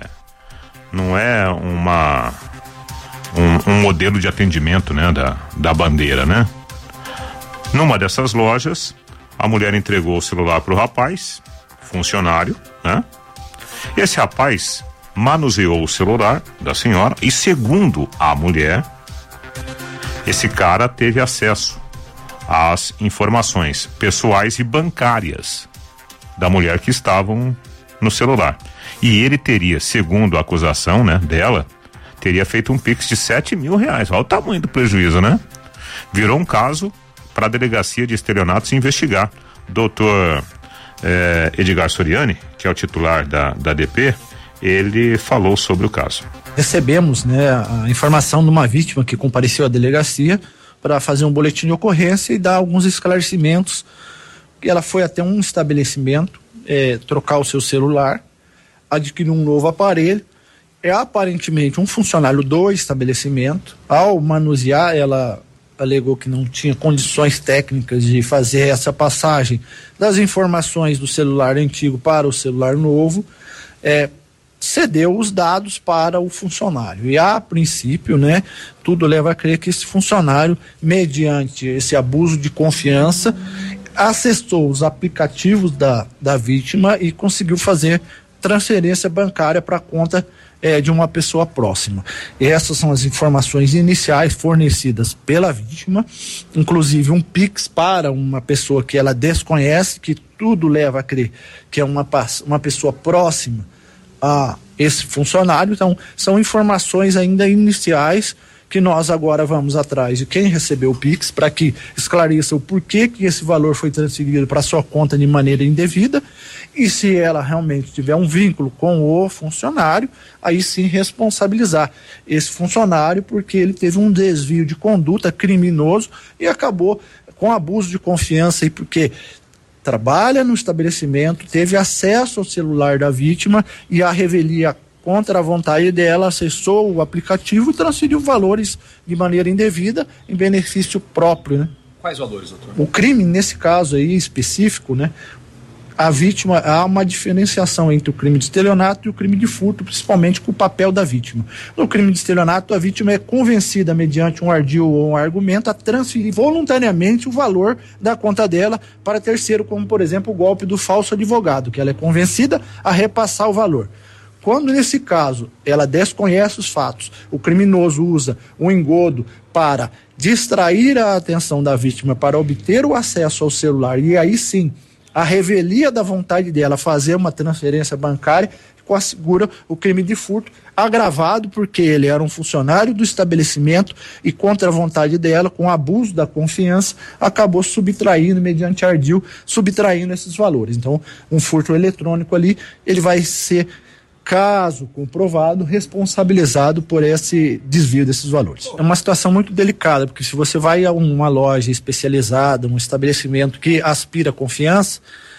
um modelo de atendimento, né, da bandeira, né? Numa dessas lojas, a mulher entregou o celular pro rapaz, funcionário, né? Esse rapaz manuseou o celular da senhora e, segundo a mulher, esse cara teve acesso às informações pessoais e bancárias da mulher que estavam no celular. E ele teria, segundo a acusação, né, dela, teria feito um pix de R$7.000. Olha o tamanho do prejuízo, né? Virou um caso para a delegacia de estelionatos investigar. Doutor Edgar Soriani, que é o titular da DP, ele falou sobre o caso. Recebemos, né, a informação de uma vítima que compareceu à delegacia para fazer um boletim de ocorrência e dar alguns esclarecimentos. E ela foi até um estabelecimento trocar o seu celular, adquirir um novo aparelho. Aparentemente um funcionário do estabelecimento, ao manusear, ela alegou que não tinha condições técnicas de fazer essa passagem das informações do celular antigo para o celular novo, cedeu os dados para o funcionário. E a princípio, né, tudo leva a crer que esse funcionário, mediante esse abuso de confiança, acessou os aplicativos da vítima e conseguiu fazer transferência bancária para a conta de uma pessoa próxima. E essas são as informações iniciais fornecidas pela vítima, inclusive um Pix para uma pessoa que ela desconhece, que tudo leva a crer que é uma pessoa próxima a esse funcionário. Então, são informações ainda iniciais que nós agora vamos atrás de quem recebeu o Pix para que esclareça o porquê que esse valor foi transferido para sua conta de maneira indevida, e se ela realmente tiver um vínculo com o funcionário, aí sim responsabilizar esse funcionário, porque ele teve um desvio de conduta criminoso e acabou com abuso de confiança, e porque trabalha no estabelecimento, teve acesso ao celular da vítima e a revelia contra a vontade dela, acessou o aplicativo e transferiu valores de maneira indevida em benefício próprio, né? Quais valores, doutor? O crime, nesse caso aí específico, né? A vítima, há uma diferenciação entre o crime de estelionato e o crime de furto, principalmente com o papel da vítima. No crime de estelionato, a vítima é convencida mediante um ardil ou um argumento a transferir voluntariamente o valor da conta dela para terceiro, como por exemplo o golpe do falso advogado, que ela é convencida a repassar o valor. Quando nesse caso ela desconhece os fatos, o criminoso usa o engodo para distrair a atenção da vítima para obter o acesso ao celular e aí sim a revelia da vontade dela fazer uma transferência bancária, configura o crime de furto agravado porque ele era um funcionário do estabelecimento e contra a vontade dela, com abuso da confiança, acabou subtraindo, mediante ardil, subtraindo esses valores. Então, um furto eletrônico ali, ele vai ser, caso comprovado, responsabilizado por esse desvio desses valores. É uma situação muito delicada, porque se você vai a uma loja especializada, um estabelecimento que aspira a confiança,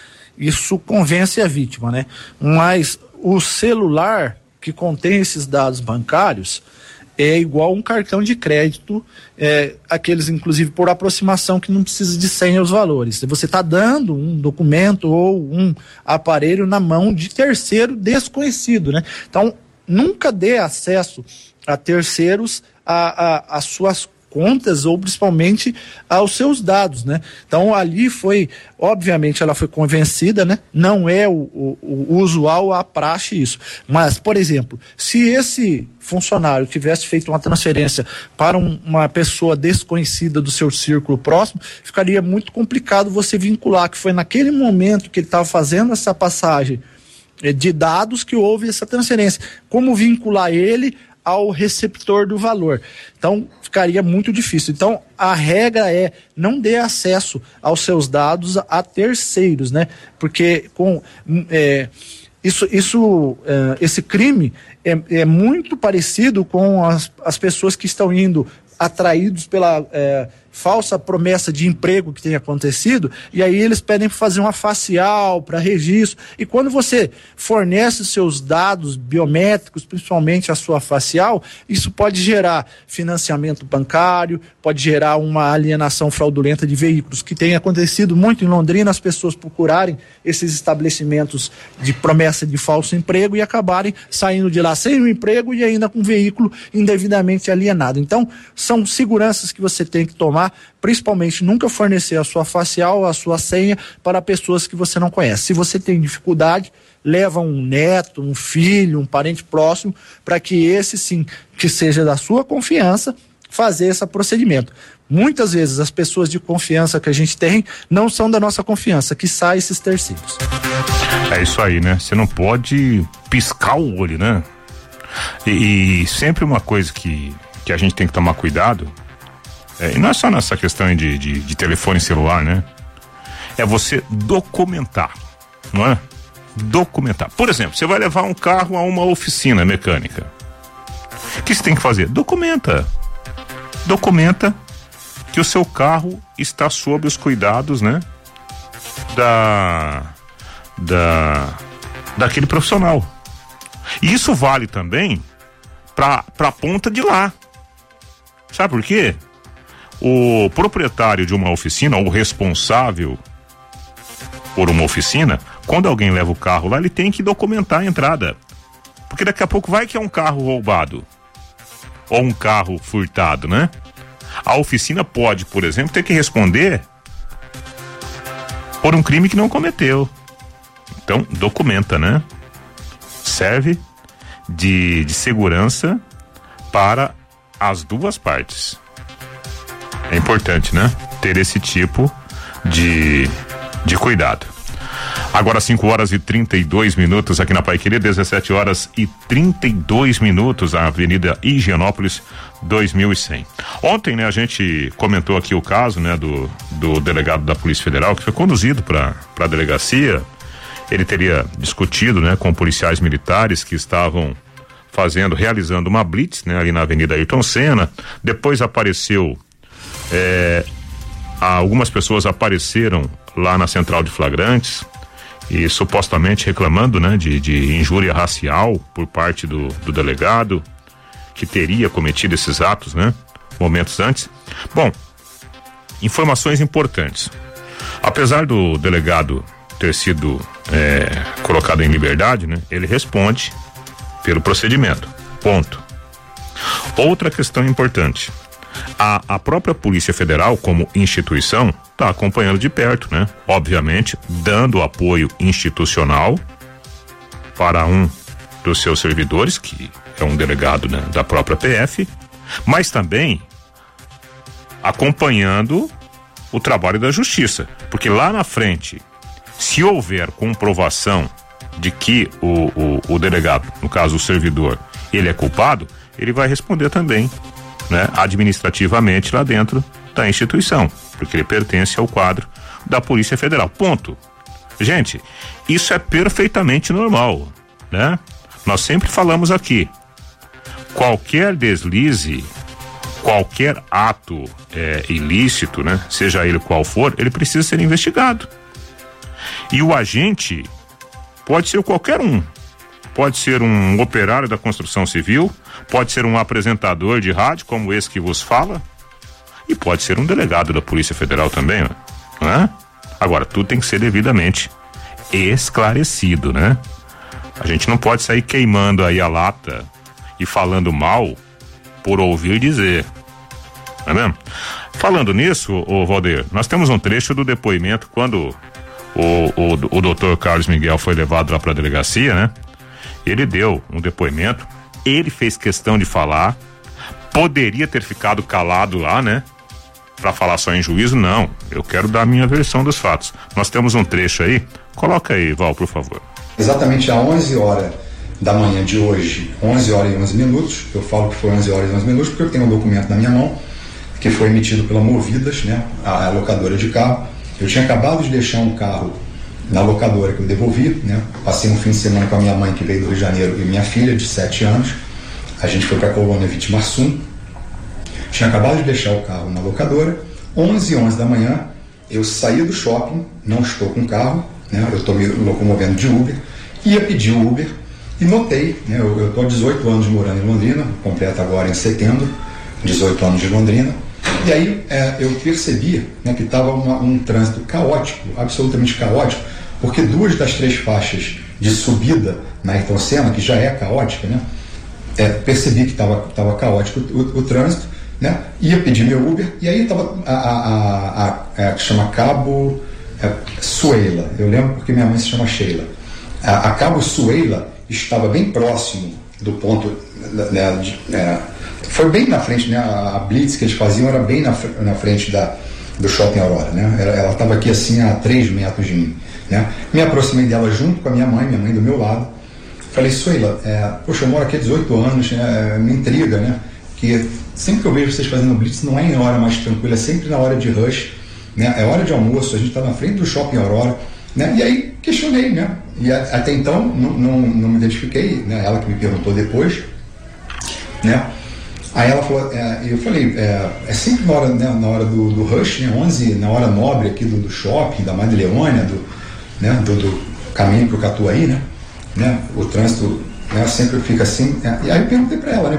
isso convence a vítima, né? Mas o celular que contém esses dados bancários é igual um cartão de crédito, aqueles inclusive por aproximação que não precisa de senha os valores. Você está dando um documento ou um aparelho na mão de terceiro desconhecido, né? Então, nunca dê acesso a terceiros às suas contas ou principalmente aos seus dados, né? Então ali obviamente ela foi convencida, né? Não é o usual, a praxe isso. Mas, por exemplo, se esse funcionário tivesse feito uma transferência para uma pessoa desconhecida do seu círculo próximo, ficaria muito complicado você vincular que foi naquele momento que ele estava fazendo essa passagem de dados que houve essa transferência. Como vincular ele ao receptor do valor? Então, ficaria muito difícil. Então, a regra é não dê acesso aos seus dados a terceiros, né? Porque esse crime é muito parecido com as pessoas que estão indo atraídos pela falsa promessa de emprego que tem acontecido, e aí eles pedem para fazer uma facial, para registro, e quando você fornece os seus dados biométricos, principalmente a sua facial, isso pode gerar financiamento bancário, pode gerar uma alienação fraudulenta de veículos, que tem acontecido muito em Londrina, as pessoas procurarem esses estabelecimentos de promessa de falso emprego e acabarem saindo de lá sem o emprego e ainda com o veículo indevidamente alienado. Então, são seguranças que você tem que tomar, principalmente nunca fornecer a sua facial, a sua senha para pessoas que você não conhece. Se você tem dificuldade, leva um neto, um filho, um parente próximo, para que esse sim, que seja da sua confiança, fazer esse procedimento. Muitas vezes as pessoas de confiança que a gente tem não são da nossa confiança, que saem esses terceiros. É isso aí, né? Você não pode piscar o olho, né? E sempre uma coisa que a gente tem que tomar cuidado, e não é só nessa questão de telefone celular, né? É você documentar, não é? Documentar. Por exemplo, você vai levar um carro a uma oficina mecânica. O que você tem que fazer? Documenta que o seu carro está sob os cuidados, né? Daquele profissional. E isso vale também para a ponta de lá. Sabe por quê? O proprietário de uma oficina, ou responsável por uma oficina, quando alguém leva o carro lá, ele tem que documentar a entrada. Porque daqui a pouco vai que é um carro roubado ou um carro furtado, né? A oficina pode, por exemplo, ter que responder por um crime que não cometeu. Então, documenta, né? Serve de segurança para as duas partes. É importante, né? Ter esse tipo de cuidado. Agora 5h32 aqui na Paiquerê, 17h32 a Avenida Higienópolis 2100. Ontem, né, a gente comentou aqui o caso, né, do delegado da Polícia Federal que foi conduzido para a delegacia. Ele teria discutido, né, com policiais militares que estavam realizando uma blitz, né, ali na Avenida Ayrton Senna. Depois apareceu algumas pessoas apareceram lá na central de flagrantes e supostamente reclamando, né, de injúria racial por parte do delegado que teria cometido esses atos, né, momentos antes. Bom, informações importantes. Apesar do delegado ter sido colocado em liberdade, né, ele responde pelo procedimento. Ponto. Outra questão importante. A própria Polícia Federal, como instituição, está acompanhando de perto, né? Obviamente, dando apoio institucional para um dos seus servidores, que é um delegado, né, da própria PF, mas também acompanhando o trabalho da Justiça, porque lá na frente, se houver comprovação de que o delegado, no caso o servidor, ele é culpado, ele vai responder também, né, administrativamente lá dentro da instituição, porque ele pertence ao quadro da Polícia Federal. Ponto. Gente, isso é perfeitamente normal, né? Nós sempre falamos aqui, qualquer deslize, qualquer ato ilícito, né, seja ele qual for, ele precisa ser investigado. E o agente pode ser qualquer um. Pode ser um operário da construção civil, pode ser um apresentador de rádio, como esse que vos fala, e pode ser um delegado da Polícia Federal também, não é? Agora, tudo tem que ser devidamente esclarecido, né? A gente não pode sair queimando aí a lata e falando mal por ouvir dizer, não é mesmo? Falando nisso, ô Valdeir, nós temos um trecho do depoimento quando o doutor Carlos Miguel foi levado lá para a delegacia, né? Ele deu um depoimento, ele fez questão de falar, poderia ter ficado calado lá, né? Para falar só em juízo, não. Eu quero dar a minha versão dos fatos. Nós temos um trecho aí, coloca aí, Val, por favor. Exatamente às 11 horas da manhã de hoje, 11 horas e 11 minutos, eu falo que foi 11 horas e 11 minutos porque eu tenho um documento na minha mão, que foi emitido pela Movidas, né? A locadora de carro. Eu tinha acabado de deixar um carro na locadora que eu devolvi, né? Passei um fim de semana com a minha mãe, que veio do Rio de Janeiro, e minha filha de 7 anos. A gente foi para a colônia Vitimarsum. Tinha acabado de deixar o carro na locadora. 11h11 da manhã, eu saí do shopping, não estou com carro, né? Eu estou me locomovendo de Uber, ia pedir o Uber e notei, né? Eu estou há 18 anos morando em Londrina, completo agora em setembro, 18 anos de Londrina. E aí eu percebi, né, que estava um trânsito caótico, absolutamente caótico, porque 2 das 3 faixas de subida na Ayrton Senna, que já é caótica, né, percebi que estava caótico o trânsito, né, ia pedir meu Uber, e aí estava que chama Cabo Sueila, eu lembro porque minha mãe se chama Sheila. A Cabo Sueila estava bem próximo do ponto, né, foi bem na frente, né? A blitz que eles faziam era bem na frente do Shopping Aurora, né? Ela estava aqui assim a 3 metros de mim, né? Me aproximei dela junto com a minha mãe do meu lado. Falei, Suela, poxa, eu moro aqui há 18 anos, me intriga, né? Que sempre que eu vejo vocês fazendo blitz não é em hora mais tranquila, é sempre na hora de rush, né? É hora de almoço, a gente está na frente do Shopping Aurora, né? E aí questionei, né? E até então não me identifiquei, né? Ela que me perguntou depois, né? Aí ela falou, eu falei, é sempre na hora do rush, né, 11, na hora nobre aqui do shopping, da Madre Leônia, do caminho pro Catuaí, né, o trânsito, né, sempre fica assim. E aí eu perguntei para ela, né,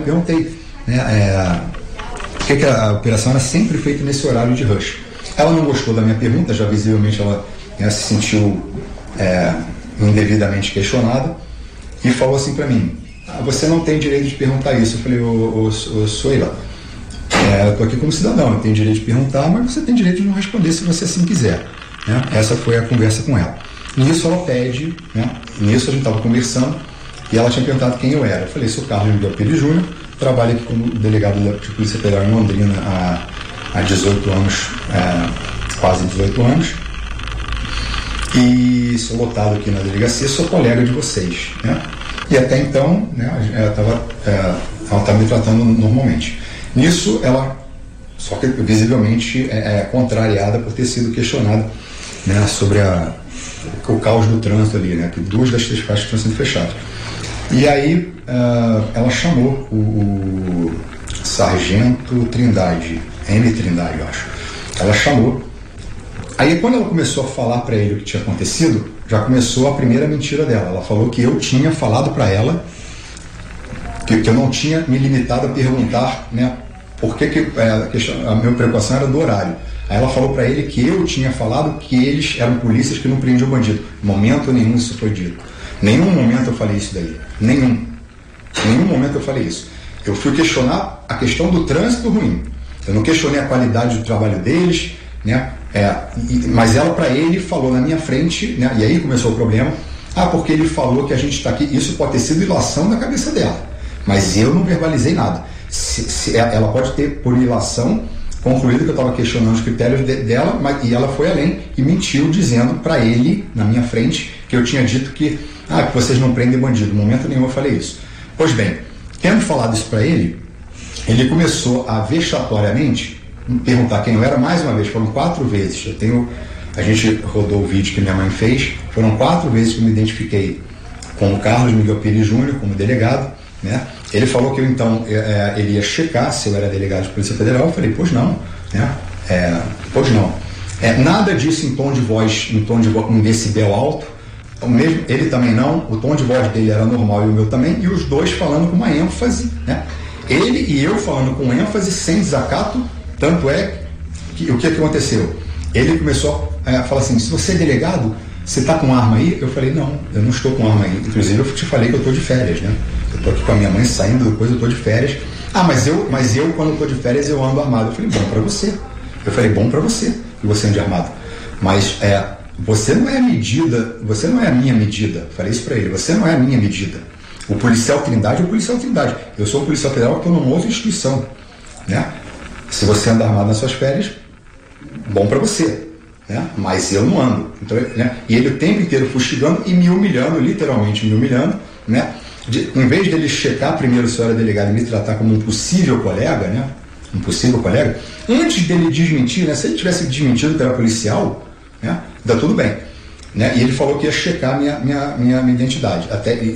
por que a operação era sempre feita nesse horário de rush. Ela não gostou da minha pergunta, já visivelmente ela se sentiu indevidamente questionada e falou assim para mim, você não tem direito de perguntar isso. Eu falei, Suela, eu estou aqui como cidadão, eu tenho direito de perguntar, mas você tem direito de não responder se você assim quiser, né? Essa foi a conversa com ela. Nisso ela pede, né? Nisso a gente estava conversando e ela tinha perguntado quem eu era. Eu falei, sou Carlos Miguel Pires Júnior, trabalho aqui como delegado de Polícia Federal em Londrina há 18 anos, quase 18 anos, e sou lotado aqui na delegacia, sou colega de vocês, né? E até então, né, ela estava me tratando normalmente. Nisso, ela, só que visivelmente contrariada por ter sido questionada, né, sobre o caos do trânsito ali, né, que 2 das 3 faixas estão sendo fechadas. E aí ela chamou o Sargento Trindade, M. Trindade, eu acho. Ela chamou. Aí quando ela começou a falar para ele o que tinha acontecido, já começou a primeira mentira dela. Ela falou que eu tinha falado para ela que eu não tinha me limitado a perguntar, né, por que a minha preocupação era do horário. Aí ela falou para ele que eu tinha falado que eles eram polícias que não prendiam bandido. Em momento nenhum isso foi dito. Nenhum momento eu falei isso daí. Nenhum momento eu falei isso. Eu fui questionar a questão do trânsito ruim. Eu não questionei a qualidade do trabalho deles, né? Mas ela, para ele, falou na minha frente, né? E aí começou o problema. Porque ele falou que a gente está aqui. Isso pode ter sido ilação da cabeça dela, mas eu não verbalizei nada. Ela pode ter, por ilação, concluído que eu estava questionando os critérios dela, e ela foi além e mentiu, dizendo para ele, na minha frente, que eu tinha dito que vocês não prendem bandido. No momento nenhum eu falei isso. Pois bem, tendo falado isso para ele, ele começou a vexatoriamente me perguntar quem eu era mais uma vez. Foram 4 vezes. A gente rodou o vídeo que minha mãe fez. Foram 4 vezes que eu me identifiquei com o Carlos Miguel Pires Júnior como delegado, né? Ele falou que ele ia checar se eu era delegado de Polícia Federal. Eu falei, pois não, né? Pois não. Nada disso em tom de voz, em decibel alto. Mesmo, ele também não. O tom de voz dele era normal e o meu também. E os dois falando com uma ênfase, né? Ele e eu falando com ênfase, sem desacato. Tanto é que o que aconteceu? Ele começou a falar assim: se você é delegado, você está com arma aí? Eu falei, não, eu não estou com arma aí. Inclusive eu te falei que eu estou de férias, né? Eu estou aqui com a minha mãe saindo, depois eu estou de férias. Mas eu quando estou de férias eu ando armado. Eu falei, bom para você. Eu falei, bom para você que você ande armado. Mas você não é a medida, você não é a minha medida. Eu falei isso para ele, você não é a minha medida. O policial Trindade é o policial Trindade. Eu sou um policial federal que estou numa outra instituição, né? Se você anda armado nas suas férias, bom para você, né? Mas eu não ando. Então, né? E ele o tempo inteiro fustigando e me humilhando, literalmente me humilhando, né? Em vez dele checar primeiro se eu era delegado e me tratar como um possível colega, né? Um possível colega, antes dele desmentir, né? Se ele tivesse desmentido que era policial, né? Dá tudo bem, né? E ele falou que ia checar minha identidade,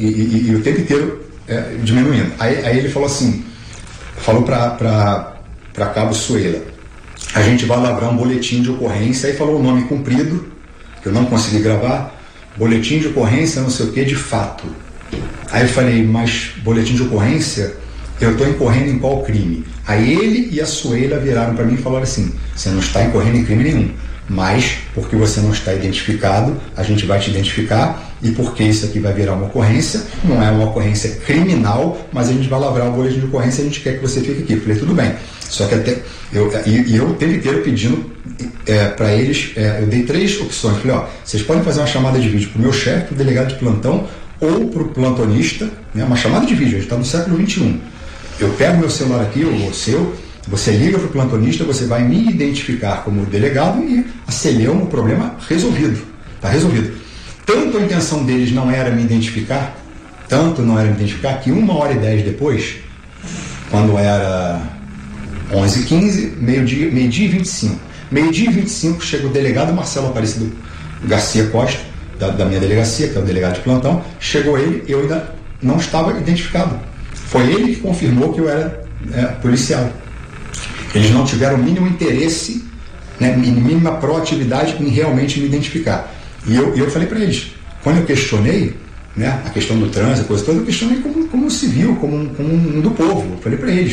e o tempo inteiro diminuindo. Aí ele falou assim, falou para Cabo Suela, a gente vai lavrar um boletim de ocorrência. Aí falou o nome comprido, que eu não consegui gravar, boletim de ocorrência não sei o que de fato. Aí eu falei, mas boletim de ocorrência, eu estou incorrendo em qual crime? Aí ele e a Suela viraram para mim e falaram assim, você não está incorrendo em crime nenhum, mas porque você não está identificado, a gente vai te identificar, e porque isso aqui vai virar uma ocorrência, não é uma ocorrência criminal, mas a gente vai lavrar o boletim de ocorrência e a gente quer que você fique aqui. Eu falei, tudo bem. Só que eu o tempo inteiro pedindo para eles, eu dei 3 opções. Falei, vocês podem fazer uma chamada de vídeo para o meu chefe, para o delegado de plantão, ou para o plantonista, né, uma chamada de vídeo, a gente está no século XXI. Eu pego meu celular aqui, ou o seu, você liga para o plantonista, você vai me identificar como delegado e acelera o problema resolvido. Está resolvido. Tanto a intenção deles não era me identificar, que 1h10 depois, quando era 11h15, meio-dia e 25. Meio-dia e 25 chega o delegado Marcelo Aparecido Garcia Costa, da minha delegacia, que é o delegado de plantão. Chegou ele, eu ainda não estava identificado. Foi ele que confirmou que eu era policial. Eles não tiveram o mínimo interesse, né, mínima proatividade em realmente me identificar. E eu falei para eles, quando eu questionei, né, a questão do trânsito, a coisa toda, eu questionei como civil, como um do povo. Eu falei para eles,